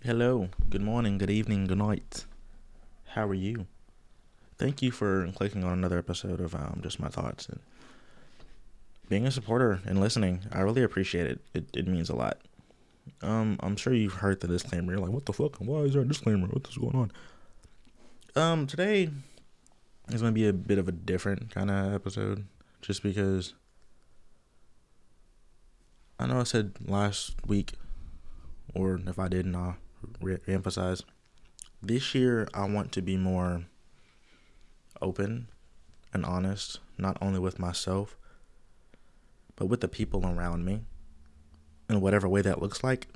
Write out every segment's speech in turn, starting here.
Hello, good morning, good evening, good night. How are you? Thank you for clicking on another episode of Just My Thoughts and being a supporter and listening. I really appreciate it. It means a lot. I'm sure you've heard the disclaimer. You're like, what the fuck? Why is there a disclaimer? What's going on? Today is going to be a bit of a different kind of episode just because I know I said last week, or if I didn't, I'll re-emphasize. This year, I want to be more open and honest, not only with myself, but with the people around me, in whatever way that looks like.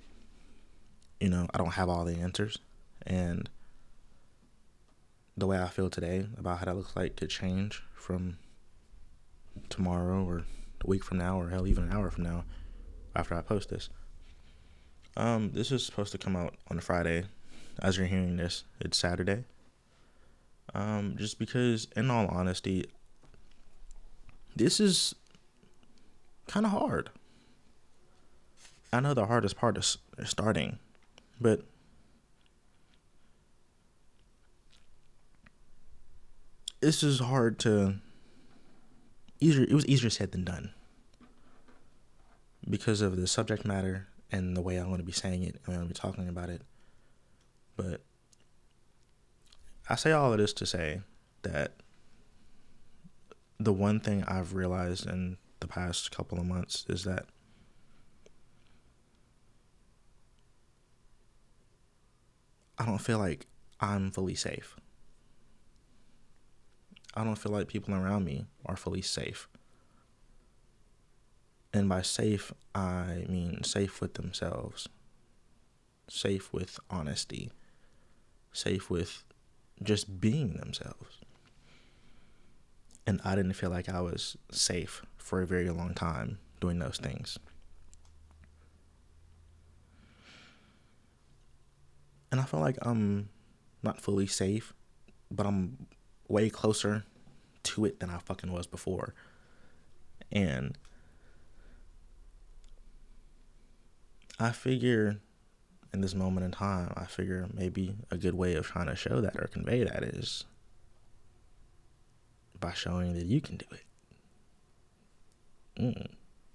I don't have all the answers, and the way I feel today about how that looks like could change from tomorrow or a week from now, or hell, even an hour from now after I post this. This is supposed to come out on Friday. As you're hearing this, it's Saturday. Just because, in all honesty, this is kind of hard. I know the hardest part is starting, but this is hard to. It was easier said than done because of the subject matter and the way I'm going to be saying it and I'm going to be talking about it. But I say all of this to say that the one thing I've realized in the past couple of months is that I don't feel like I'm fully safe. I don't feel like people around me are fully safe. And by safe, I mean safe with themselves, safe with honesty, safe with just being themselves. And I didn't feel like I was safe for a very long time doing those things. And I feel like I'm not fully safe, but I'm way closer to it than I fucking was before. And I figure in this moment in time, I figure maybe a good way of trying to show that or convey that is by showing that you can do it.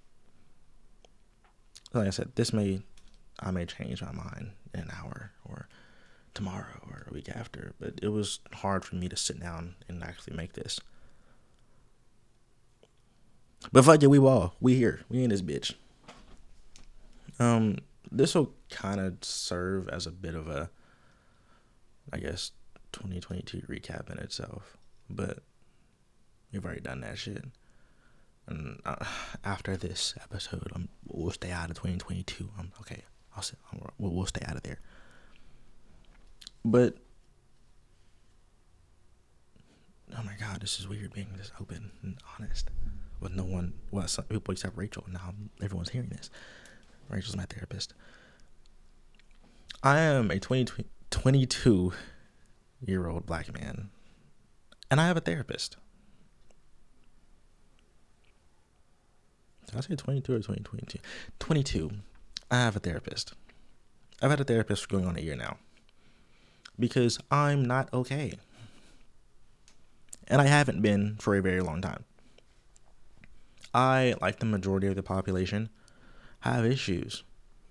Like I said, I may change my mind in an hour or tomorrow or a week after, but it was hard for me to sit down and actually make this. But fuck it, we here, we in this bitch. This will kind of serve as a bit of a, I guess, 2022 recap in itself, but we've already done that shit. And after this episode, we'll stay out of 2022. Okay. We'll stay out of there. But oh my god, this is weird being this open and honest with no one. Well, some people except Rachel. Now everyone's hearing this. Rachel's my therapist. I am a 22-year-old black man, and I have a therapist. Did I say 22 or 2022? 22. I have a therapist. I've had a therapist for going on a year now. Because I'm not okay. And I haven't been for a very long time. I, like the majority of the population, have issues.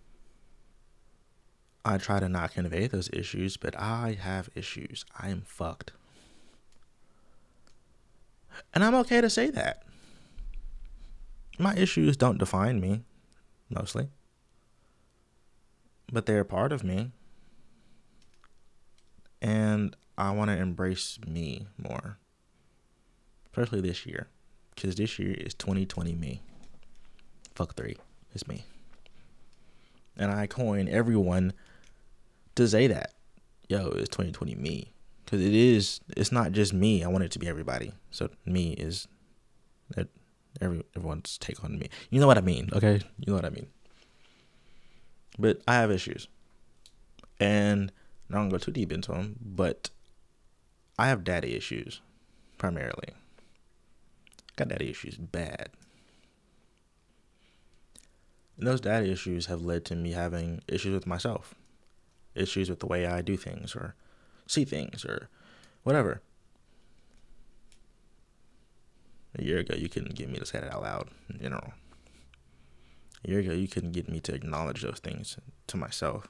I try to not convey those issues, but I have issues. I am fucked. And I'm okay to say that. My issues don't define me, mostly. But they're a part of me. And I want to embrace me more. Especially this year. Because this year is 2020 me. Fuck 3. It's me. And I coin everyone to say that. Yo, it's 2020 me. Because it's not just me. I want it to be everybody. So me is everyone's take on me. You know what I mean, okay? You know what I mean. But I have issues. And I don't go too deep into them, but I have daddy issues, primarily. Got daddy issues bad. And those daddy issues have led to me having issues with myself. issues with the way I do things or see things or whatever. A year ago, you couldn't get me to say that out loud in general. A year ago, you couldn't get me to acknowledge those things to myself.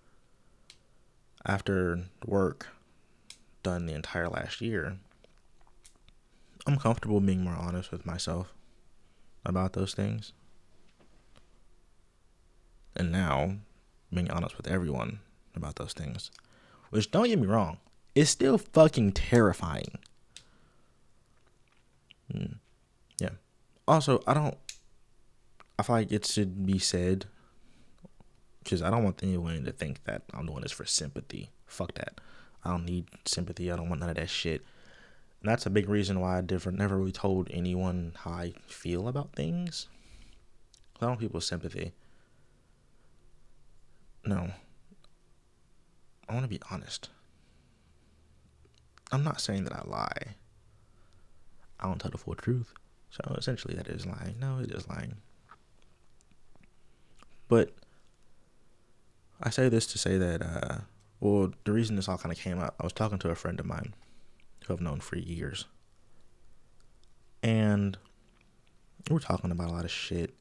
After work done the entire last year, I'm comfortable being more honest with myself about those things. And now, being honest with everyone about those things. Which, don't get me wrong, is still fucking terrifying. Yeah. Also, I feel like it should be said, because I don't want anyone to think that I'm doing this for sympathy. Fuck that. I don't need sympathy. I don't want none of that shit. And that's a big reason why I never really told anyone how I feel about things. I don't want people's sympathy. No. I want to be honest. I'm not saying that I lie. I don't tell the full truth. So essentially that is lying. No, it is lying. But I say this to say that, the reason this all kind of came up, I was talking to a friend of mine who I've known for years. And we were talking about a lot of shit.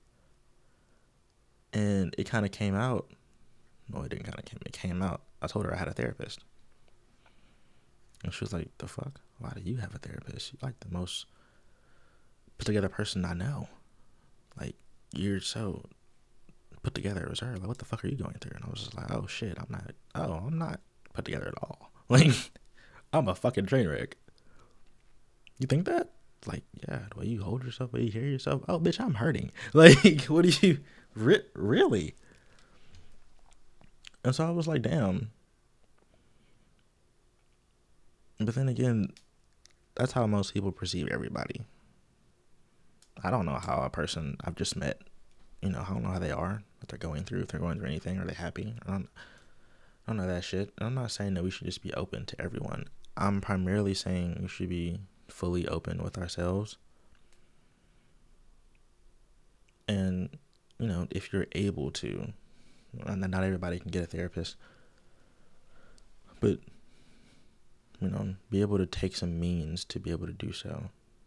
And it kind of came out. No, it didn't kind of came. It came out. I told her I had a therapist. And she was like, the fuck? Why do you have a therapist? You're like the most put together person I know. Like, you're so put together as her. Like, what the fuck are you going through? And I was just like, oh shit, I'm not put together at all. Like, I'm a fucking train wreck. You think that? Like, yeah, the way you hold yourself, the way you hear yourself. Oh, bitch, I'm hurting. Like, what do you, really? And so I was like, damn. But then again, that's how most people perceive everybody. I don't know how a person I've just met, I don't know how they are, what they're going through, if they're going through anything, are they happy? I don't know that shit. I'm not saying that we should just be open to everyone. I'm primarily saying we should be fully open with ourselves. And, if you're able to, and not everybody can get a therapist, but, be able to take some means to be able to do so.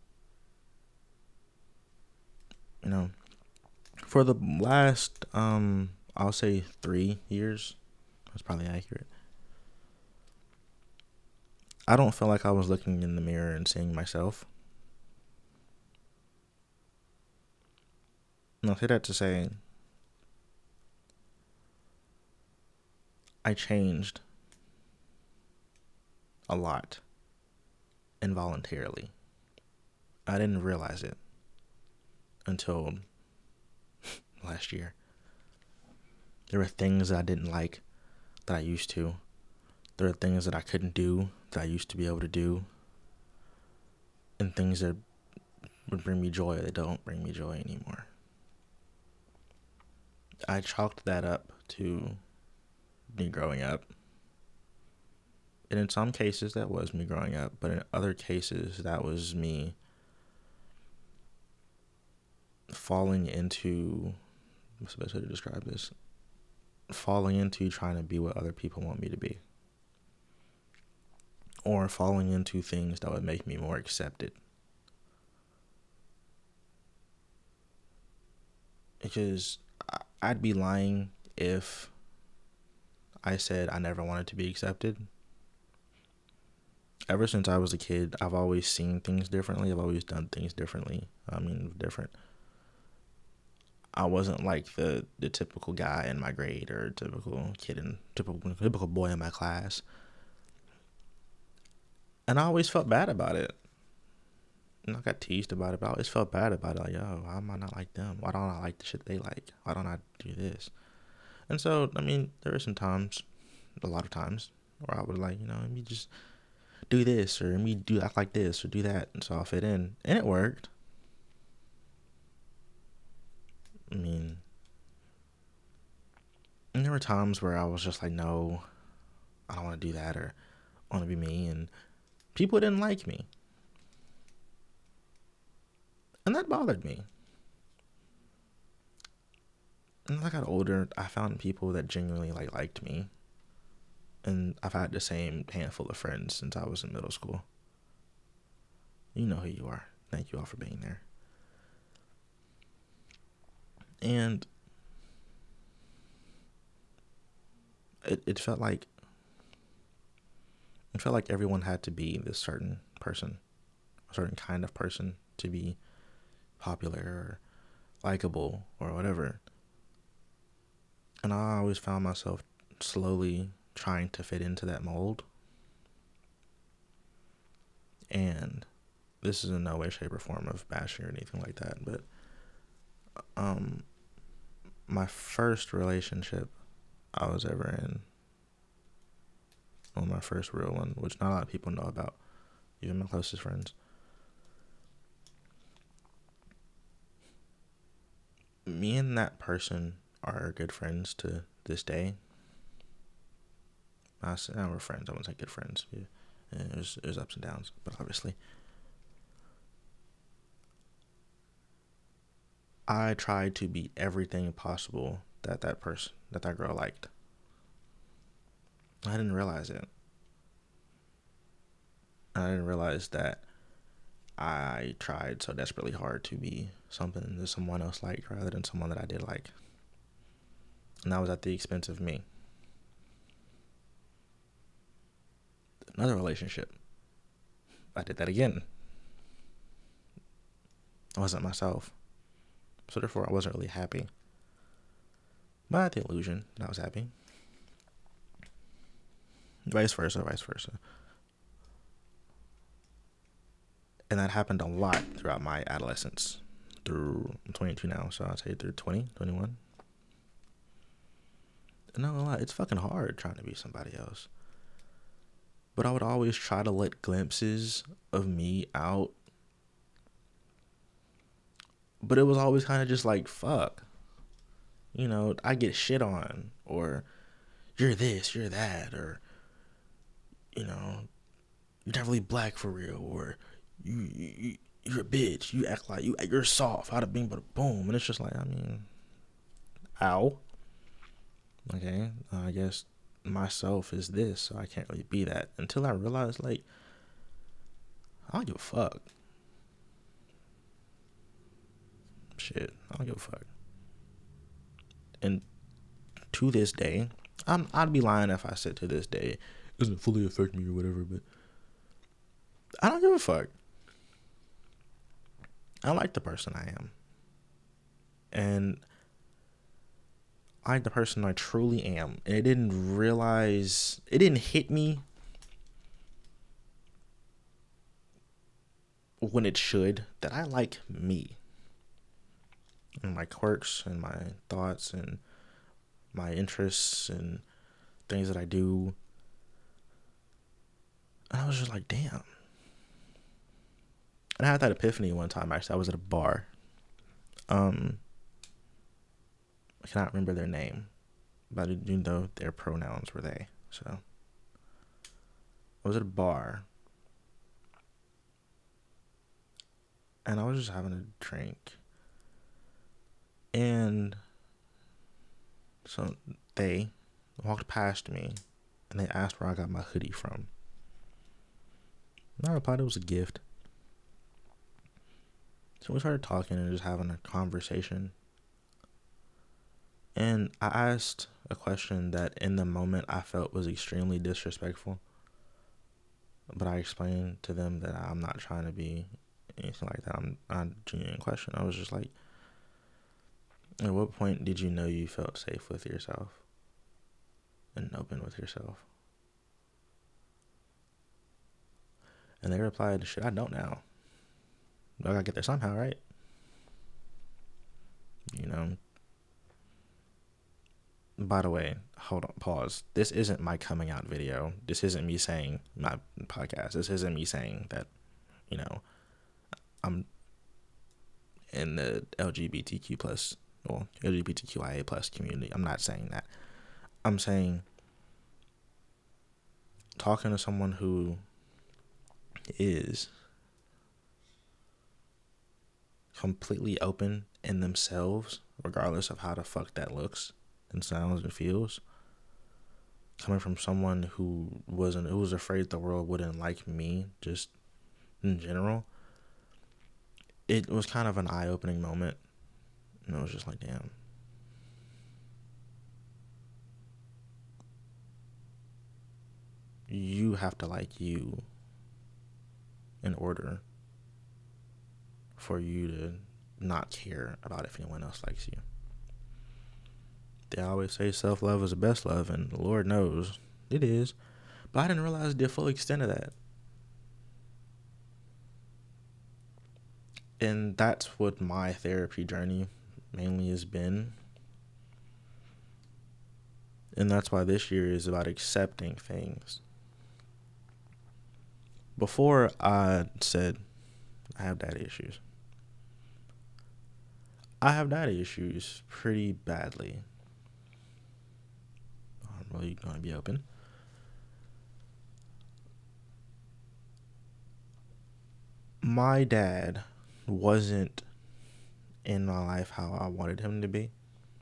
For the last, I'll say 3 years, that's probably accurate, I don't feel like I was looking in the mirror and seeing myself. And I'll say that to say, I changed a lot involuntarily. I didn't realize it until last year. There were things that I didn't like that I used to. There are things that I couldn't do that I used to be able to do. And things that would bring me joy that don't bring me joy anymore. I chalked that up to me growing up. And in some cases that was me growing up, but in other cases that was me falling into, what's the best way to describe this? Falling into trying to be what other people want me to be. Or falling into things that would make me more accepted. Because I'd be lying if I said I never wanted to be accepted. Ever since I was a kid, I've always seen things differently. I've always done things differently. Different. I wasn't like the typical guy in my grade or typical boy in my class. And I always felt bad about it. And I got teased about it, but I always felt bad about it. Like, yo, why am I not like them? Why don't I like the shit they like? Why don't I do this? And so, there were some times, a lot of times, where I would like, let me just do this, or let me act like this, or do that. And so I'll fit in. And it worked. And there were times where I was just like, no, I don't want to do that, or I want to be me. And people didn't like me. And that bothered me. And as I got older, I found people that genuinely liked me. And I've had the same handful of friends since I was in middle school. You know who you are. Thank you all for being there. And it felt like everyone had to be this certain person, a certain kind of person to be popular or likable or whatever. And I always found myself slowly trying to fit into that mold. And this is in no way, shape, or form of bashing or anything like that, but my first relationship I was ever in, well, my first real one, which not a lot of people know about, even my closest friends, me and that person are good friends to this day. I said, we're friends. I wouldn't say good friends. Yeah. There's ups and downs, but obviously, I tried to be everything possible that girl liked. I didn't realize it. I didn't realize that I tried so desperately hard to be something that someone else liked rather than someone that I did like. And that was at the expense of me. Another relationship, I did that again. I wasn't myself. So therefore, I wasn't really happy. But I had the illusion that I was happy. Vice versa. And that happened a lot throughout my adolescence. I'm 22 now, so I'd say through 20, 21. And not gonna lie, it's fucking hard trying to be somebody else. But I would always try to let glimpses of me out. But it was always kind of just like, fuck. You know, I get shit on. Or, you're this, you're that. Or, you know, you're not really black for real. Or, you're a bitch. You act like you're soft. Out of bing, but boom. And it's just like, I mean, ow. Okay, I guess myself is this, so I can't really be that. Until I realized, like, I don't give a fuck. Shit, I don't give a fuck. And to this day, I'd be lying if I said to this day it doesn't fully affect me or whatever, but I don't give a fuck. I like the person I am. And I like the person I truly am. And it didn't hit me when it should that I like me. And my quirks and my thoughts and my interests and things that I do. And I was just like, damn. And I had that epiphany one time, actually. I was at a bar. I cannot remember their name, but I do know their pronouns were they. So I was at a bar, and I was just having a drink, and so they walked past me, and they asked where I got my hoodie from. And I replied it was a gift. So we started talking and just having a conversation. And I asked a question that in the moment I felt was extremely disrespectful. But I explained to them that I'm not trying to be anything like that. I'm not a genuine question. I was just like, at what point did you know you felt safe with yourself and open with yourself? And they replied, shit, I don't now. I gotta get there somehow, right? You know? By the way, hold on, pause. This isn't my coming out video. This isn't me saying my podcast. This isn't me saying that, you know, I'm in the LGBTQ plus, well, LGBTQIA plus community. I'm not saying that. I'm saying talking to someone who is completely open in themselves, regardless of how the fuck that looks and sounds and feels, coming from someone who was afraid the world wouldn't like me, just in general, it was kind of an eye-opening moment. And it was just like, damn. You have to like you in order for you to not care about if anyone else likes you. They always say self-love is the best love, and Lord knows it is. But I didn't realize the full extent of that. And that's what my therapy journey mainly has been. And that's why this year is about accepting things. Before, I said I have daddy issues. I have daddy issues pretty badly. I'm really going to be open. My dad wasn't in my life how I wanted him to be.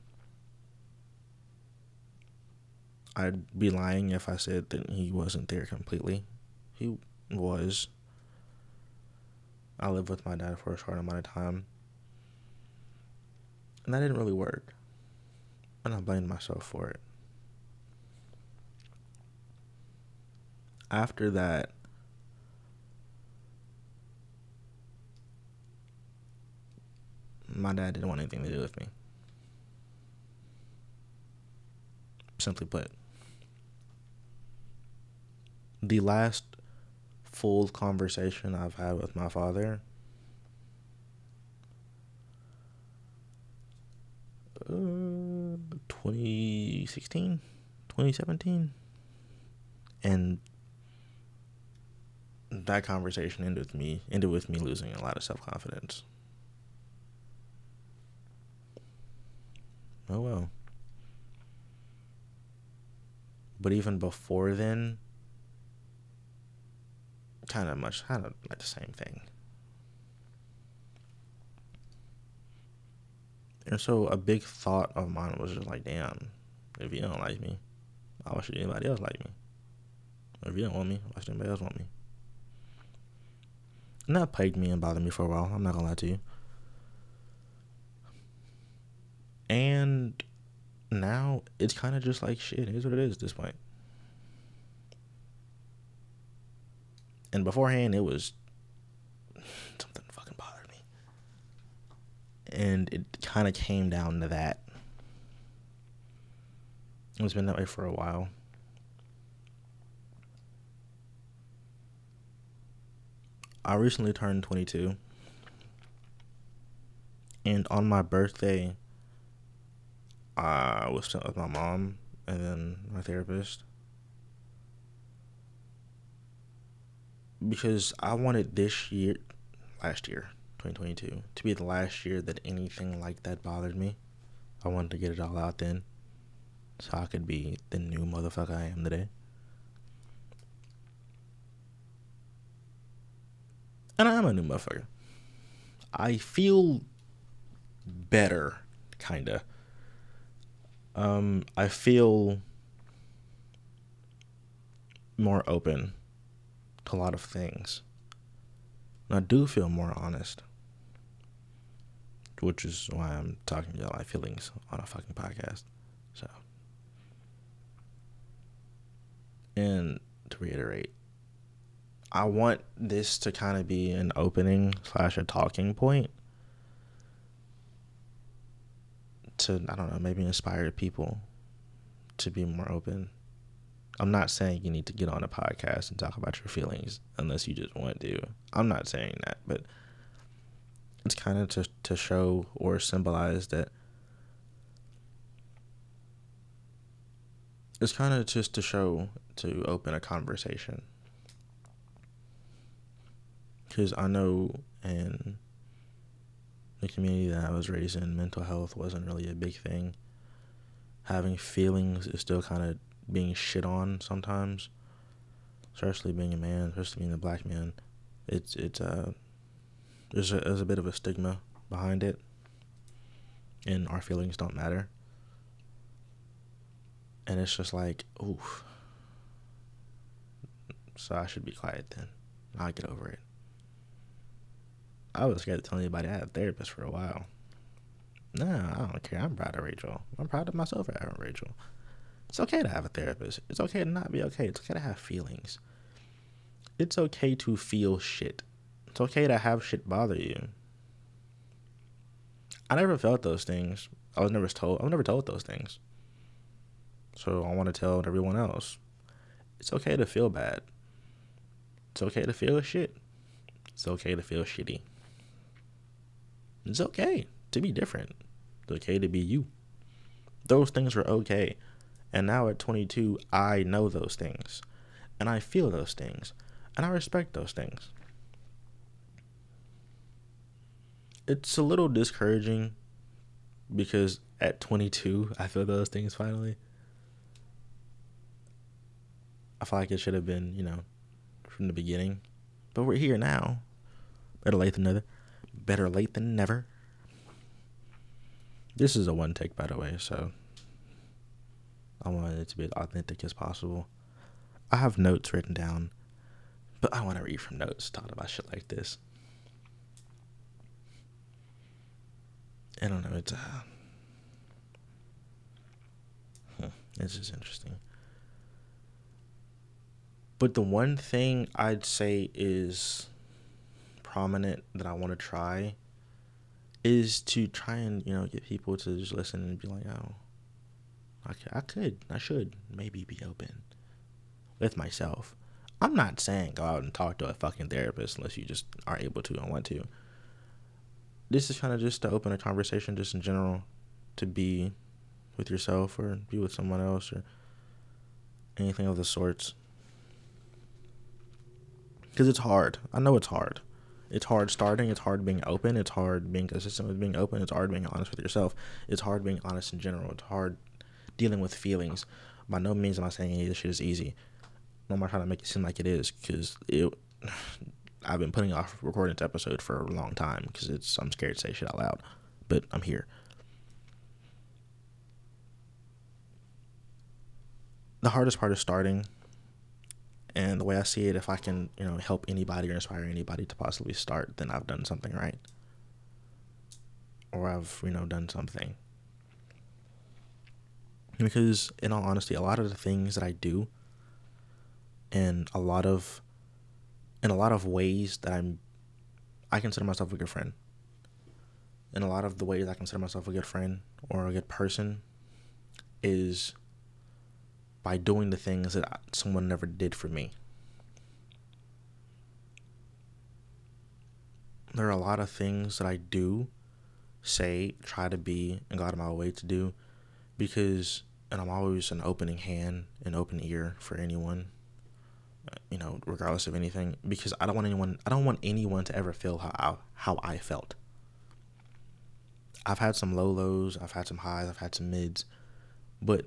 I'd be lying if I said that he wasn't there completely. He was. I lived with my dad for a short amount of time, and that didn't really work, and I blamed myself for it. After that, my dad didn't want anything to do with me. Simply put. The last full conversation I've had with my father, 2016, 2017, and that conversation ended with me losing a lot of self-confidence. Oh well. But even before then, kind of like the same thing. And so a big thought of mine was just like, damn, if you don't like me, why should anybody else like me? Or if you don't want me, why should anybody else want me? And that plagued me and bothered me for a while, I'm not gonna lie to you. And now it's kind of just like, shit, it is what it is at this point. And beforehand, it was something fucking bothered me. And it kind of came down to that. It's been that way for a while. I recently turned 22. And on my birthday, I was spent with my mom and then my therapist. Because I wanted last year, 2022, to be the last year that anything like that bothered me. I wanted to get it all out then, so I could be the new motherfucker I am today. And I am a new motherfucker. I feel better, kinda. I feel more open to a lot of things. And I do feel more honest, which is why I'm talking about my feelings on a fucking podcast. So, and to reiterate, I want this to kind of be an opening / a talking point to, I don't know, maybe inspire people to be more open. I'm not saying you need to get on a podcast and talk about your feelings unless you just want to. I'm not saying that, but it's kind of to show or symbolize that. It's kind of just to open a conversation. Because I know in the community that I was raised in, mental health wasn't really a big thing. Having feelings is still kind of being shit on sometimes, especially being a man, especially being a black man. There's a bit of a stigma behind it, and our feelings don't matter. And it's just like, oof. So I should be quiet then. I'll get over it. I was scared to tell anybody I had a therapist for a while. Nah, I don't care. I'm proud of Rachel. I'm proud of myself for having Rachel. It's okay to have a therapist. It's okay to not be okay. It's okay to have feelings. It's okay to feel shit. It's okay to have shit bother you. I never felt those things. I was never told those things. So I want to tell everyone else. It's okay to feel bad. It's okay to feel shit. It's okay to feel shitty. It's okay to be different. It's okay to be you. Those things are okay. And now at 22, I know those things. And I feel those things. And I respect those things. It's a little discouraging because at 22, I feel those things finally. I feel like it should have been, from the beginning. But we're here now. Better late than never. Better late than never. This is a one take, by the way, so I wanted it to be as authentic as possible. I have notes written down, but I want to read from notes talking about shit like this. I don't know, it's just interesting. But the one thing I'd say is prominent that I want to try is to try and, get people to just listen and be like, oh, I should maybe be open with myself. I'm not saying go out and talk to a fucking therapist unless you just are able to and want to. This is kind of just to open a conversation just in general, to be with yourself or be with someone else or anything of the sorts. Because it's hard. I know it's hard. It's hard starting. It's hard being open. It's hard being consistent with being open. It's hard being honest with yourself. It's hard being honest in general. It's hard dealing with feelings. By no means am I saying any of this shit is easy. I'm not trying to make it seem like it is, because I've been putting off recording this episode for a long time because I'm scared to say shit out loud. But I'm here. The hardest part is starting. And the way I see it, if I can, help anybody or inspire anybody to possibly start, then I've done something right. Or I've, done something. Because, in all honesty, a lot of the things that I do, and a lot of ways that I consider myself a good friend. And a lot of the ways I consider myself a good friend or a good person is by doing the things that someone never did for me. There are a lot of things that I do, say, try to be, and go out of my way to do, because, and I'm always an opening hand, an open ear for anyone, regardless of anything, because I don't want anyone to ever feel how I felt. I've had some low lows, I've had some highs, I've had some mids, but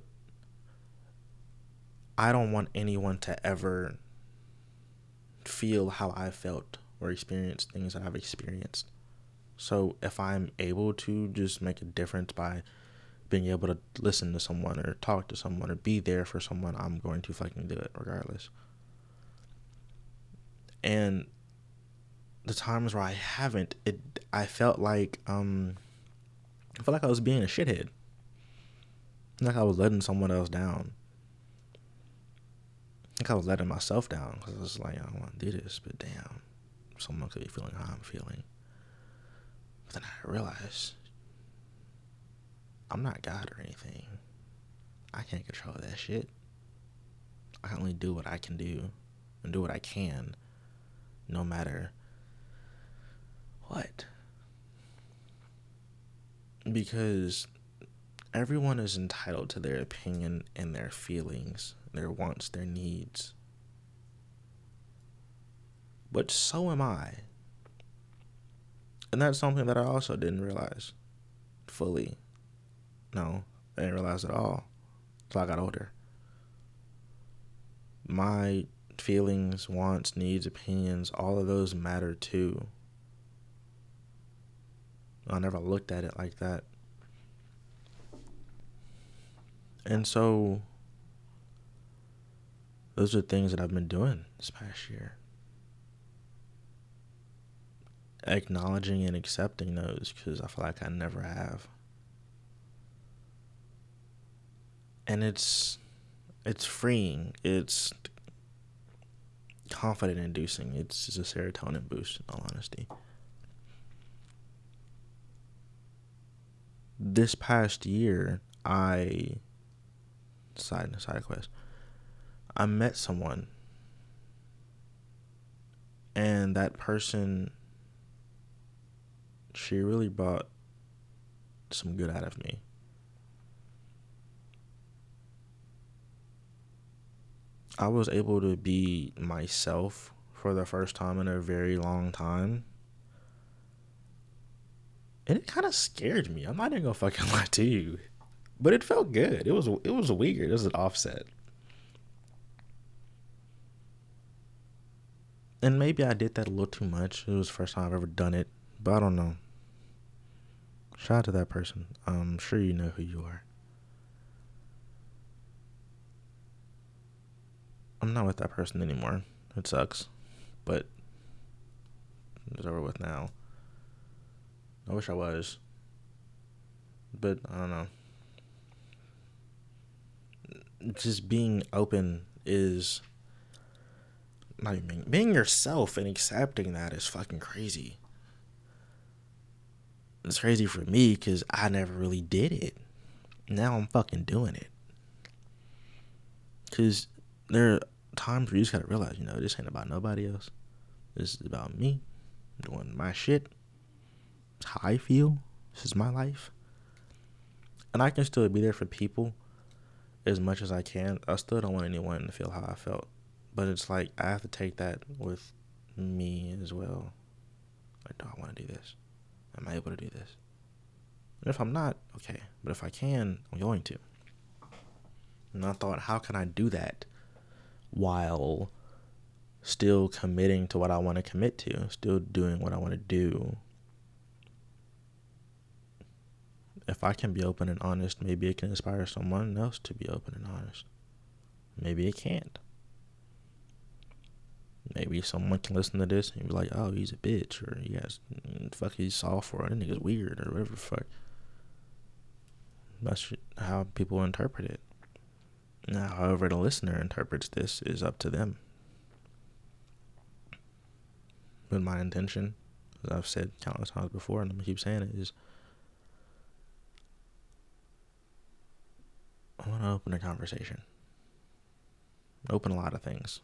I don't want anyone to ever feel how I felt or experience things that I've experienced. So if I'm able to just make a difference by being able to listen to someone or talk to someone or be there for someone, I'm going to fucking do it regardless. And the times where I haven't, I felt like I was being a shithead. Like I was letting someone else down. Like I was letting myself down, because I was like, I don't want to do this, but damn, someone could be feeling how I'm feeling. But then I realized I'm not God or anything. I can't control that shit. I can only do what I can do and do what I can, no matter what. Because everyone is entitled to their opinion and their feelings, their wants, their needs. But so am I. And that's something that I also didn't realize fully. No, I didn't realize at all until I got older. My feelings, wants, needs, opinions, all of those matter too. I never looked at it like that. And so those are things that I've been doing this past year. Acknowledging and accepting those, because I feel like I never have. And it's freeing. It's confident inducing. It's just a serotonin boost, in all honesty. This past year, side quest, I met someone, and that person, she really brought some good out of me. I was able to be myself for the first time in a very long time. And it kind of scared me. I'm not even gonna fucking lie to you. But it felt good. It was weird. It was an offset. And maybe I did that a little too much. It was the first time I've ever done it. But I don't know. Shout out to that person. I'm sure you know who you are. I'm not with that person anymore. It sucks. But it's over with now. I wish I was. But I don't know. Just being open is... not even being yourself and accepting that is fucking crazy. It's crazy for me because I never really did it. Now I'm fucking doing it. Because there are times where you just gotta realize, this ain't about nobody else. This is about me doing my shit. It's how I feel. This is my life. And I can still be there for people as much as I can. I still don't want anyone to feel how I felt. But it's like I have to take that with me as well. Like, do I want to do this? Am I able to do this? And if I'm not, okay. But if I can, I'm going to. And I thought, how can I do that while still committing to what I want to commit to? Still doing what I want to do? If I can be open and honest, maybe it can inspire someone else to be open and honest. Maybe it can't. Maybe someone can listen to this and be like, oh, he's a bitch, or he's soft, or that nigga's weird, or whatever the fuck. That's how people interpret it. Now, however the listener interprets this is up to them. But my intention, as I've said countless times before, and I'm going to keep saying it, is I want to open a conversation. Open a lot of things.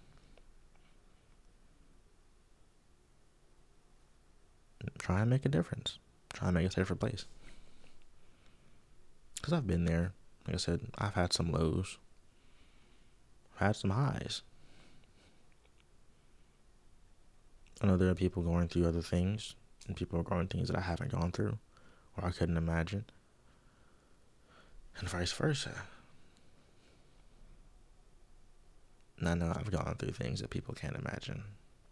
Try and make a difference. Try and make a safer place. Because I've been there. Like I said, I've had some lows. I've had some highs. I know there are people going through other things, and people are going things that I haven't gone through, or I couldn't imagine, and vice versa. And I know I've gone through things that people can't imagine.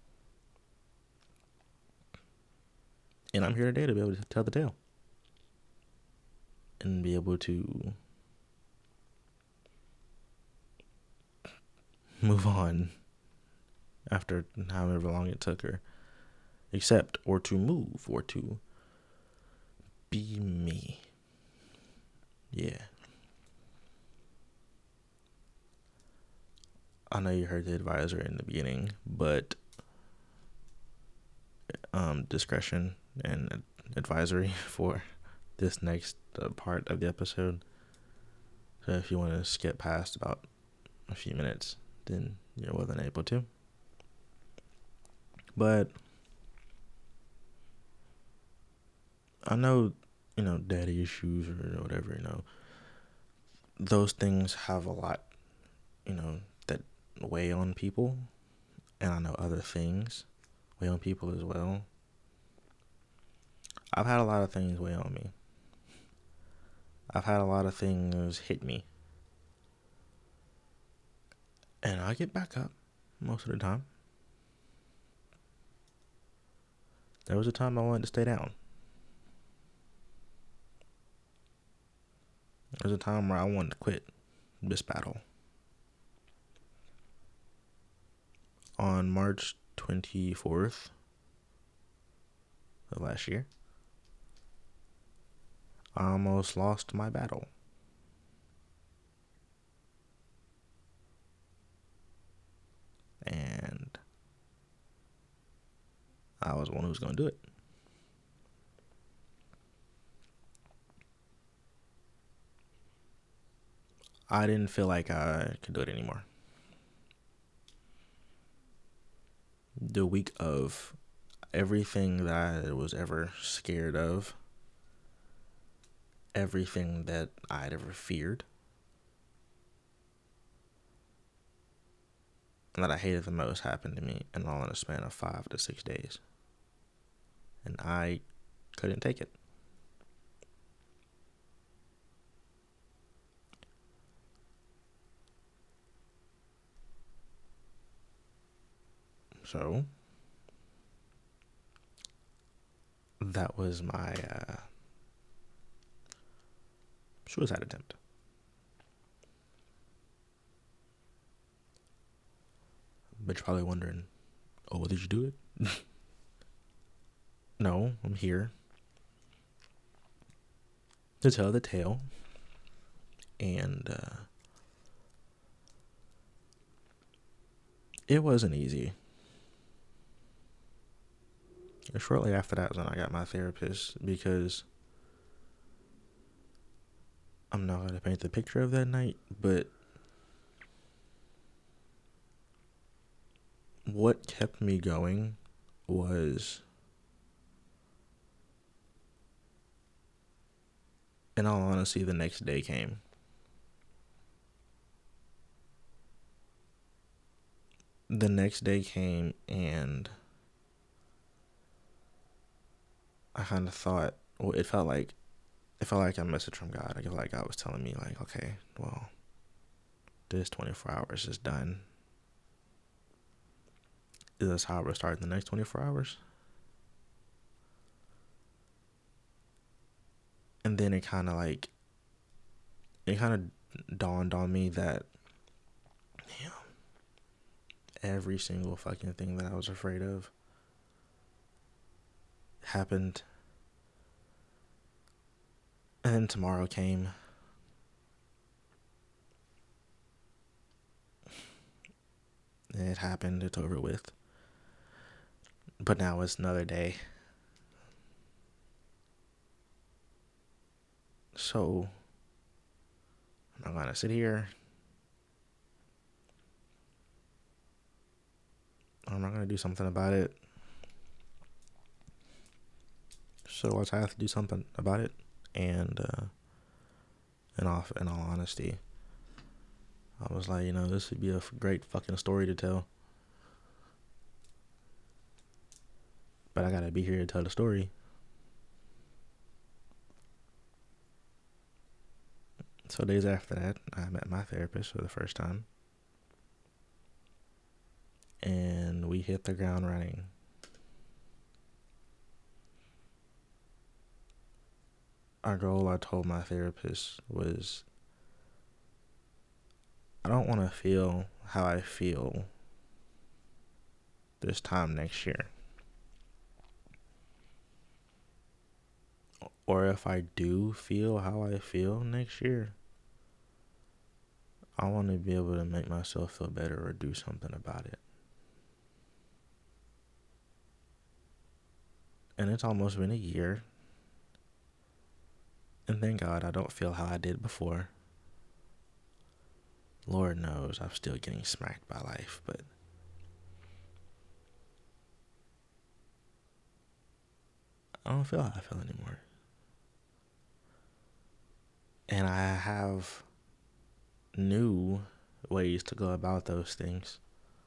And I'm here today to be able to tell the tale. And be able to move on after however long it took, or accept, or to move, or to be me. Yeah. I know you heard the advisor in the beginning, but discretion and advisory for this next part of the episode. So if you want to skip past about a few minutes, then you're more than able to. But I know, daddy issues or whatever, those things have a lot, that weigh on people. And I know other things weigh on people as well. I've had a lot of things weigh on me. I've had a lot of things hit me. And I get back up most of the time. There was a time I wanted to stay down. There was a time where I wanted to quit this battle. on March 24th of last year, I almost lost my battle. And I was the one who was going to do it. I didn't feel like I could do it anymore. The week of everything that I was ever scared of, everything that I'd ever feared, and that I hated the most happened to me, and all in a span of 5 to 6 days. And I couldn't take it. So that was my suicide attempt. But you're probably wondering, oh, well, did you do it? No, I'm here to tell the tale. And it wasn't easy. Shortly after that was when I got my therapist, because I'm not going to paint the picture of that night, but what kept me going was, in all honesty, the next day came. The next day came, and I kind of thought, well, it felt like a message from God. I felt like God was telling me, like, okay, well, this 24 hours is done. Is this how we're starting the next 24 hours? And then it kind of dawned on me that, damn, every single fucking thing that I was afraid of happened. And then tomorrow came. It happened. It's over with. But now it's another day. So I'm not gonna sit here. I'm not gonna do something about it. So I have to do something about it. And in all honesty, I was like, this would be a great fucking story to tell. But I gotta be here to tell the story. So days after that, I met my therapist for the first time. And we hit the ground running. Our goal, I told my therapist, was, I don't want to feel how I feel this time next year. Or if I do feel how I feel next year, I want to be able to make myself feel better or do something about it. And it's almost been a year. And thank God I don't feel how I did before. Lord knows I'm still getting smacked by life, but I don't feel how I feel anymore. And I have new ways to go about those things.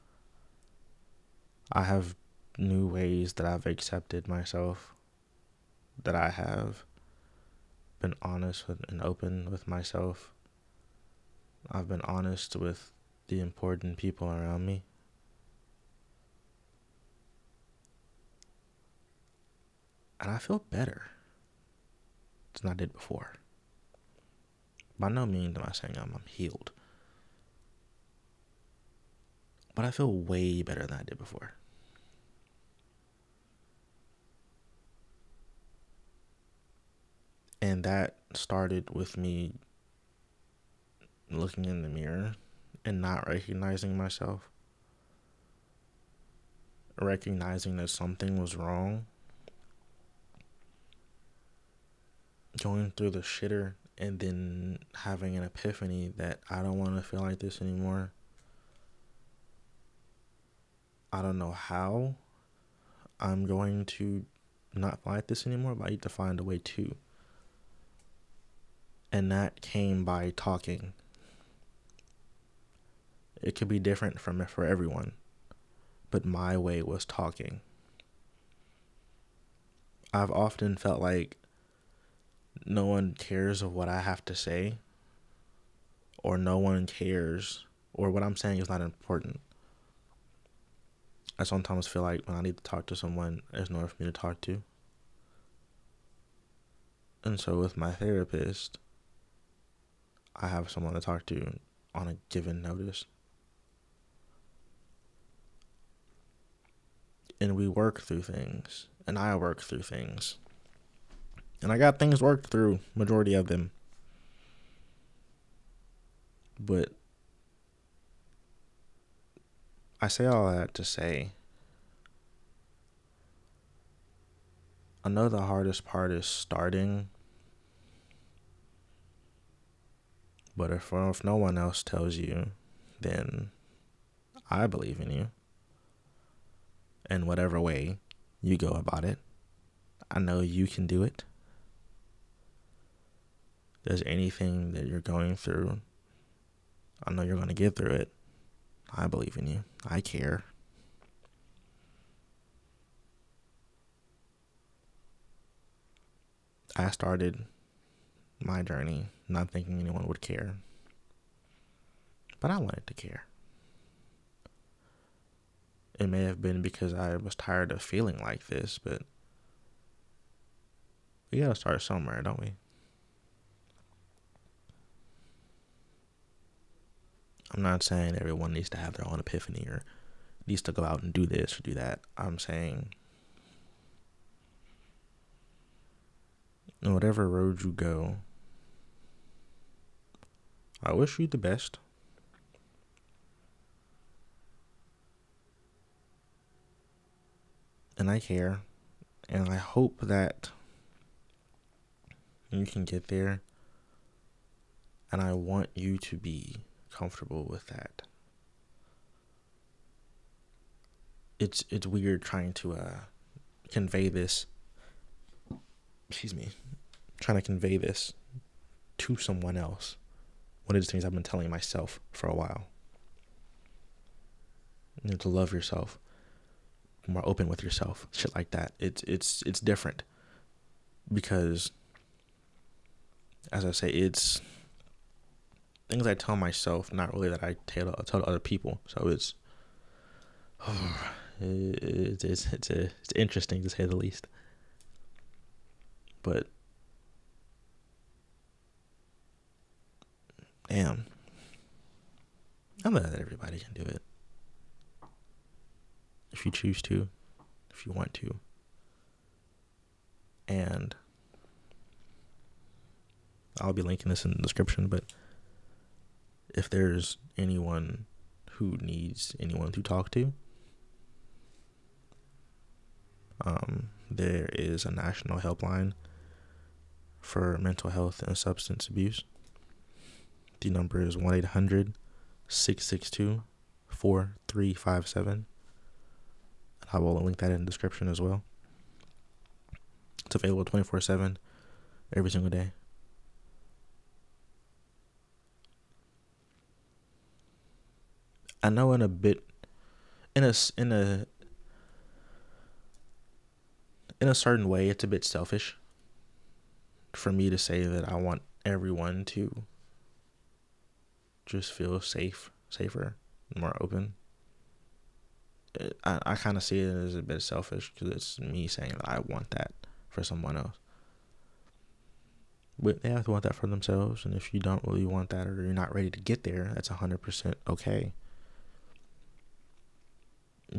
I have new ways that I've accepted myself, that I have been honest with and open with myself. I've been honest with the important people around me. And I feel better than I did before. By no means am I saying I'm healed. But I feel way better than I did before. And that started with me looking in the mirror and not recognizing myself. Recognizing that something was wrong. Going through the shitter and then having an epiphany that I don't want to feel like this anymore. I don't know how I'm going to not feel like this anymore, but I need to find a way to. And that came by talking. It could be different for everyone, but my way was talking. I've often felt like no one cares of what I have to say, or no one cares, or what I'm saying is not important. I sometimes feel like when I need to talk to someone, there's no one for me to talk to. And so with my therapist, I have someone to talk to on a given notice. And we work through things, and I work through things. And I got things worked through, majority of them. But I say all that to say, I know the hardest part is starting. But if no one else tells you, then I believe in you. In whatever way you go about it, I know you can do it. There's anything that you're going through, I know you're going to get through it. I believe in you. I care. I started my journey not thinking anyone would care. But I wanted to care. It may have been because I was tired of feeling like this, but we gotta start somewhere, don't we? I'm not saying everyone needs to have their own epiphany or needs to go out and do this or do that. I'm saying whatever road you go, I wish you the best. And I care. And I hope that you can get there. And I want you to be comfortable with that. It's weird trying to convey this. Trying to convey this to someone else. One of the things I've been telling myself for a while. To love yourself. Be more open with yourself. Shit like that. It's different. Because, as I say, it's things I tell myself, not really that I tell to other people. So it's interesting to say the least. But damn, I know that everybody can do it if you choose to, if you want to. And I'll be linking this in the description, but if there's anyone who needs anyone to talk to, there is a national helpline for mental health and substance abuse. The number is 1-800-662-4357. I will link that in the description as well. It's available 24/7 every single day. I know in a certain way, it's a bit selfish for me to say that I want everyone to just feel safer, more open. I kind of see it as a bit selfish because it's me saying that I want that for someone else. But they have to want that for themselves, and if you don't really want that or you're not ready to get there, that's 100% okay.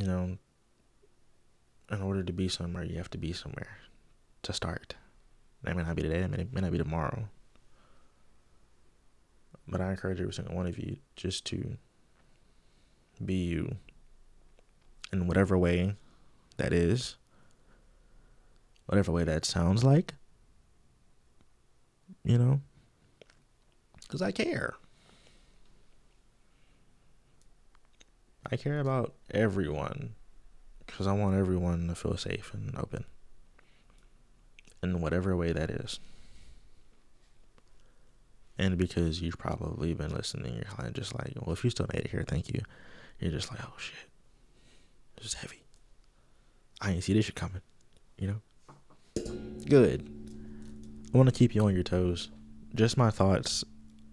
you know, in order to be somewhere, you have to be somewhere to start. That may not be today, it may not be tomorrow. But I encourage every single one of you just to be you in whatever way that is, whatever way that sounds like, you know, because I care. I care about everyone because I want everyone to feel safe and open in whatever way that is. And because you've probably been listening, you're kind of just like, well, if you still made it here, thank you. You're just like, oh shit, this is heavy. I didn't see this shit coming, you know? Good. I want to keep you on your toes. Just my thoughts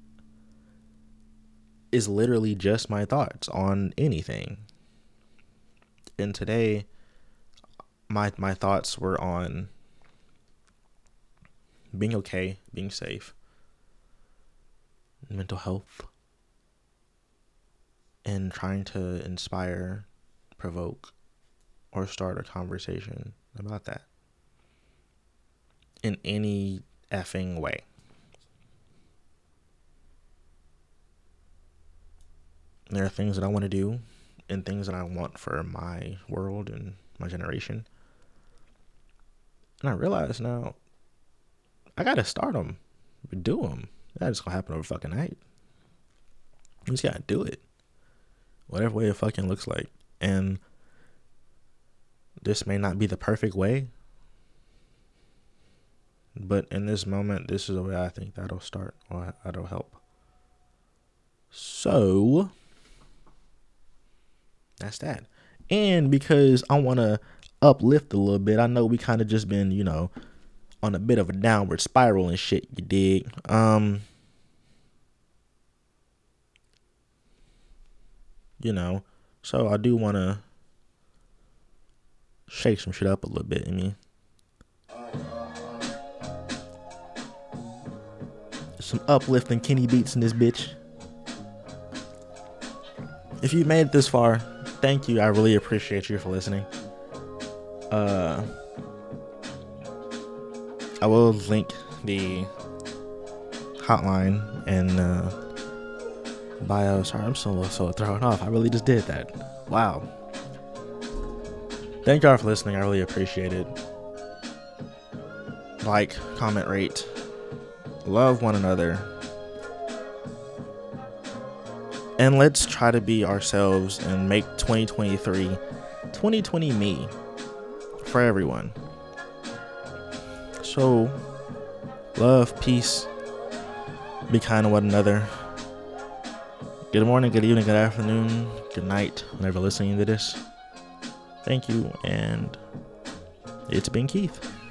is literally just my thoughts on anything. And today, my thoughts were on being okay, being safe, mental health, and trying to inspire, provoke, or start a conversation about that in any effing way. There are things that I want to do and things that I want for my world and my generation. And I realize now, I got to start them, do them. That's just going to happen over fucking night. You just got to do it. Whatever way it fucking looks like. And this may not be the perfect way, but in this moment, this is the way I think that'll start or that'll help. So that's that. And because I want to uplift a little bit, I know we kind of just been, you know, on a bit of a downward spiral and shit, you dig? You know, so I do want to shake some shit up a little bit, I mean. Some uplifting Kenny beats in this bitch. If you made it this far, thank you. I really appreciate you for listening. I will link the hotline and bio. Sorry, I'm so thrown off. I really just did that. Wow. Thank y'all for listening. I really appreciate it. Like, comment, rate. Love one another. And let's try to be ourselves and make 2020 me for everyone. So, love, peace, be kind to one another. Good morning, good evening, good afternoon, good night, whenever listening to this. Thank you, and it's been Keith.